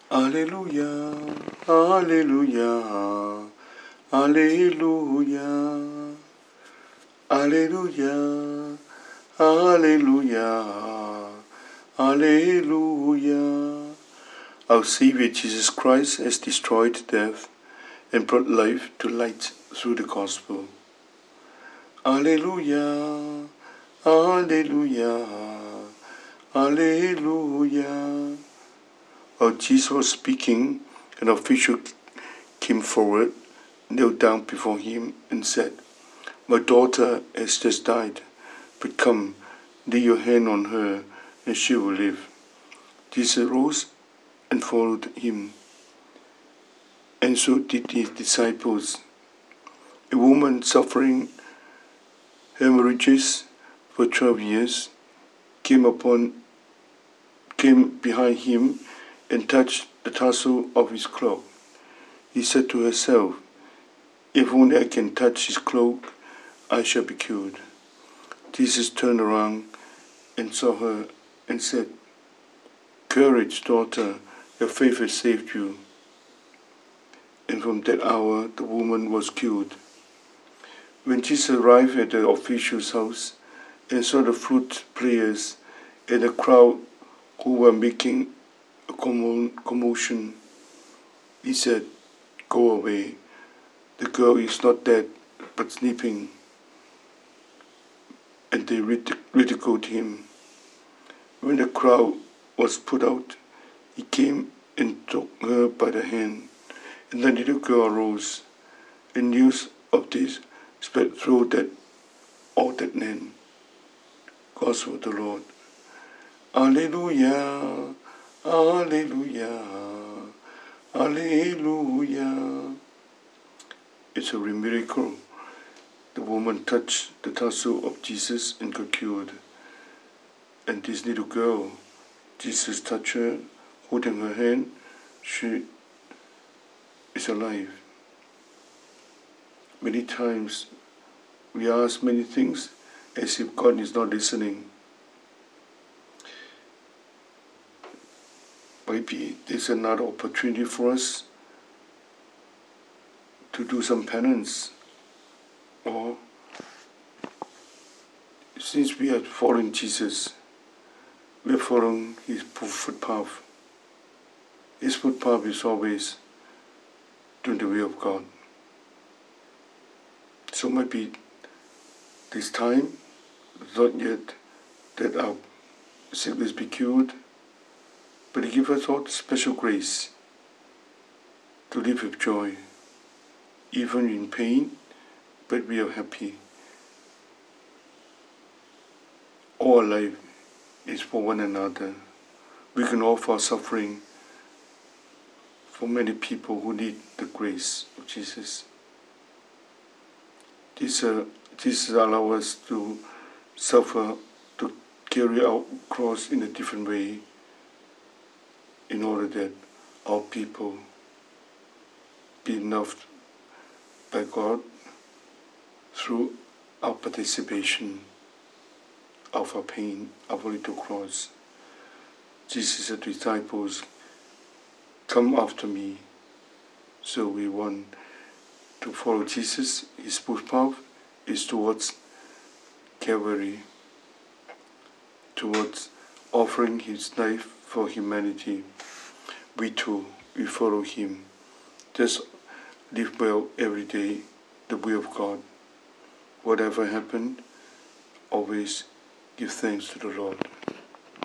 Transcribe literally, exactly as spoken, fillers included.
Alleluia, Alleluia, Alleluia, Alleluia, Alleluia, Alleluia. Our Savior Jesus Christ has destroyed death and brought life to light through the gospel. Alleluia, Alleluia, Alleluia. While Jesus was speaking, an official came forward, knelt down before him, and said, "My daughter has just died, but come, lay your hand on her, and she will live." Jesus rose and followed him, and so did his disciples. A woman suffering hemorrhages for twelve years came upon, came behind him and touched the tassel of his cloak. He said to herself, "If only I can touch his cloak, I shall be cured." Jesus turned around and saw her and said, "Courage, daughter, your faith has saved you." And from that hour, the woman was cured. When Jesus arrived at the official's house and saw the flute players and the crowd who were making a commotion, he said, "Go away. The girl is not dead, but sleeping." And they ridiculed him. When the crowd was put out, he came and took her by the hand, and the little girl arose, and news of this spread through that all that land. Gospel of the Lord. Alleluia, Alleluia, Alleluia. It's a miracle. The woman touched the tassel of Jesus and got cured. And this little girl, Jesus touched her, holding her hand, she is alive. Many times we ask many things as if God is not listening. Maybe there's another opportunity for us to do some penance, or since we are following Jesus, we are following his footpath. His footpath is always doing the will of God. So maybe this time, not yet that our sickness be cured, but he gives us all the special grace to live with joy, even in pain, but we are happy. All life is for one another. We can offer our suffering for many people who need the grace of Jesus. This, uh, this allows us to suffer, to carry our cross in a different way, in order that our people be loved by God through our participation of our pain, our little cross. Jesus said to his disciples, "Come after me." So we want to follow Jesus. His footpath is towards Calvary, towards offering his life for humanity. We too, we follow him. Just live well every day, the will of God. Whatever happened, always give thanks to the Lord.